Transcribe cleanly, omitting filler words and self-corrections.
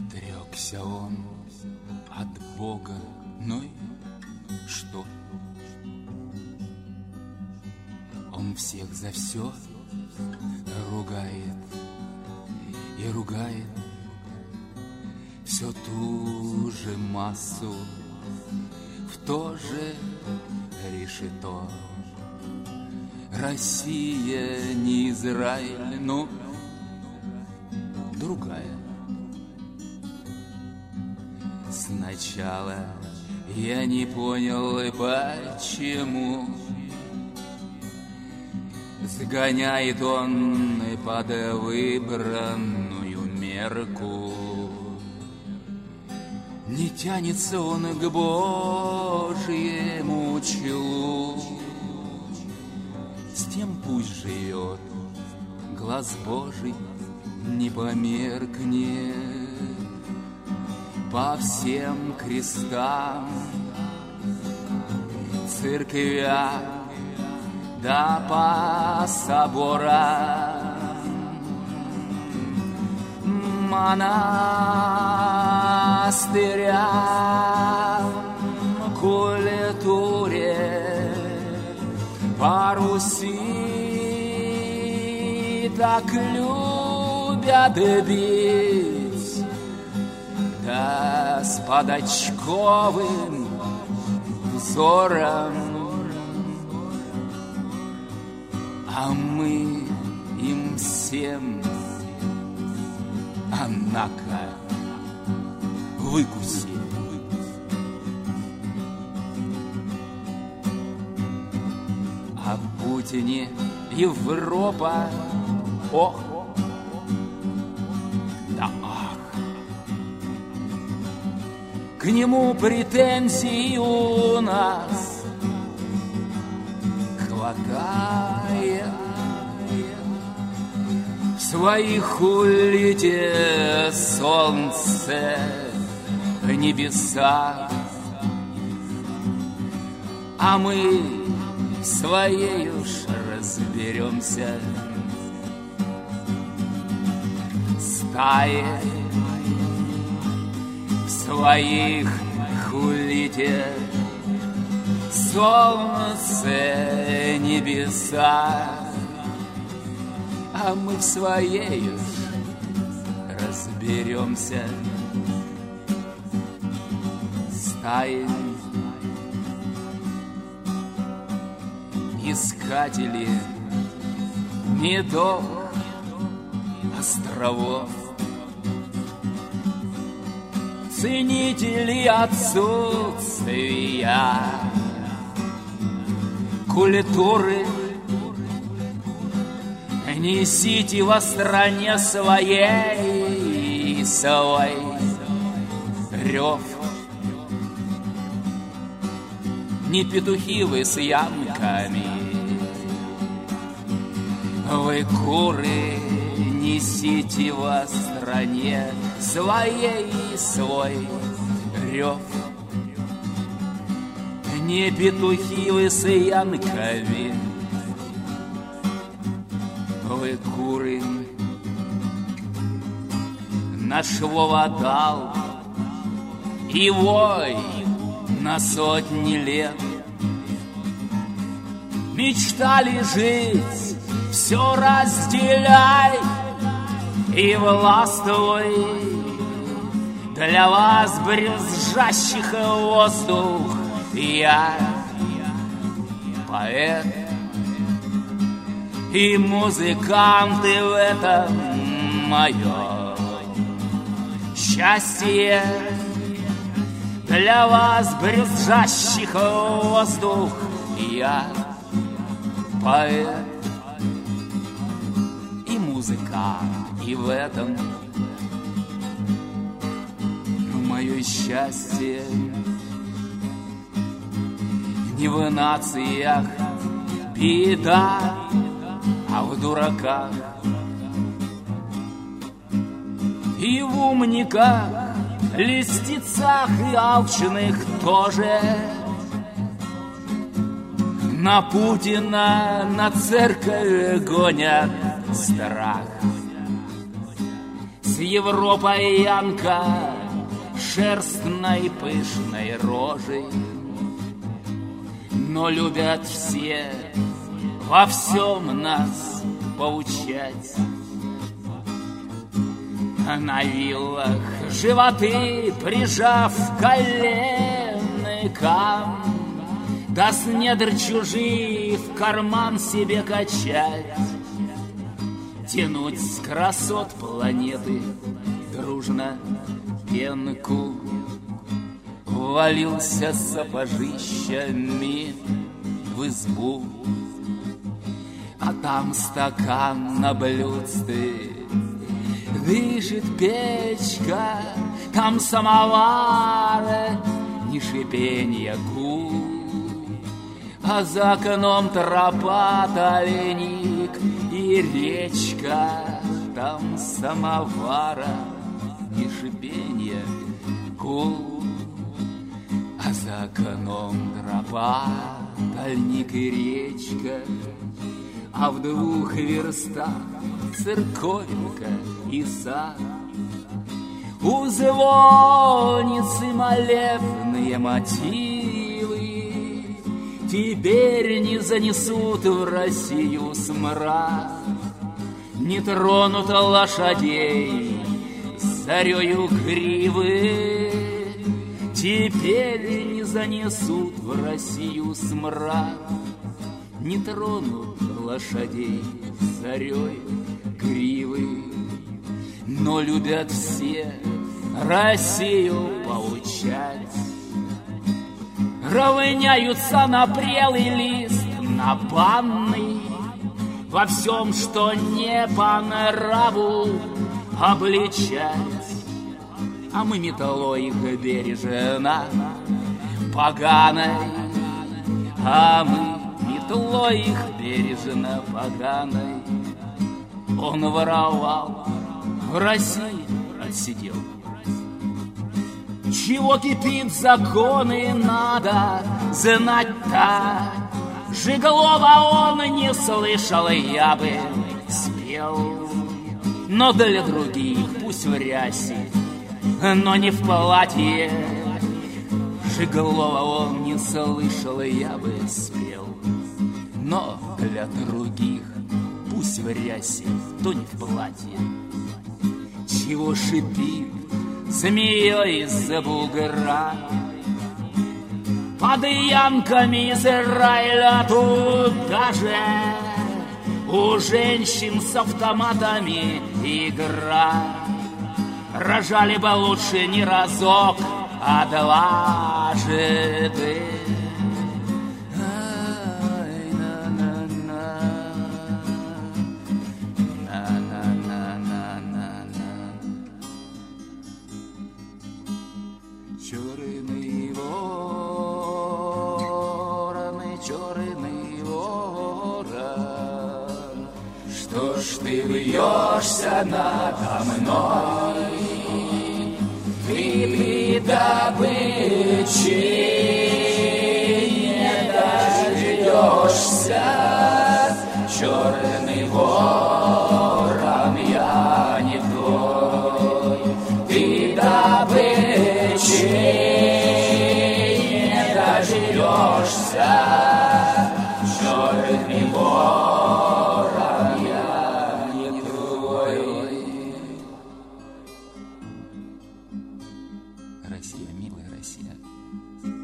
Отрекся он от Бога, ну и что? Он всех за все ругает и ругает все ту же массу в то же решето. Россия не Израиль, но другая. Сначала я не понял, и почему сгоняет он и под выбранную мерку. Не тянется он к Божьему челу. С тем пусть живет, глаз Божий не померкнет. По всем крестам, церквям, да по соборам, монастырям, культуре, по Руси так любят бить. Да с подочковым взором, а мы им всем, однако, выкуси. А Путине Европа, ох, да ах. К нему претензий у нас хватает. В своих улите солнце, небеса, а мы своей уж разберемся. Стаи в своих хулите, солнце, небеса, а мы в своей уж разберемся. Стаи искатели медов, островов, ценители отсутствия культуры, несите во стране своей свой рев. Не петухи вы с ямками, вы куры, несите во стране своей свой рев. Не петухи вы с янками, вы куры. Наш Вова дал и вой на сотни лет. Мечтали жить, все разделяй и властвуй. Для вас, брюзжащих воздух, я поэт и музыканты в этом мое счастье. Для вас, брюзжащих воздух, я поэт и музыкант, и в этом мое счастье. Не в нациях беда, а в дураках и в умниках, льстецах и алчных тоже. На Путина, на церковь гонят страх. С Европой янка, шерстной пышной рожей. Но любят все во всем нас поучать. На виллах животы прижав к коленкам, да с недр чужих в карман себе качать, тянуть с красот планеты дружно пенку. Ввалился сапожищами в избу, а там стакан на блюдце, дышит печка, там самовар, ни шипенья гул, а за окном тропа, толеник и речка, там самовара, ни шипенья гул. А за окном тропа, тальник и речка, а в 2 верстах церковинка и сад. У звонницы молебные мотивы теперь не занесут в Россию смрад. Не тронут лошадей зарею гривы, теперь не занесут в Россию смрад. Не тронут лошадей зарей гривы, но любят все Россию поучать. Равняются на прелый лист, на банный, во всем, что не по нраву, обличать. А мы метлой их бережно поганой, а мы метлой их бережно поганой. Он воровал, в России отсидел. Чего кипит законы, надо знать-то. Жиглова он не слышал, я бы спел. Но для других пусть в рясе, но не в платье. Жиглова он не слышал, я бы спел. Но для других пусть в рясе, то не в платье. Чего шипит змеей из-за бугра под ямками Израиля? Тут даже у женщин с автоматами игра. Рожали бы лучше не разок, а дважды. Черный ворон, что ж ты вьешься надо мной? Ты добычи не дождешься, черный ворон, я не твой. Ты добычи не дождешься, черный ворон, я не твой. Россия, милая Россия.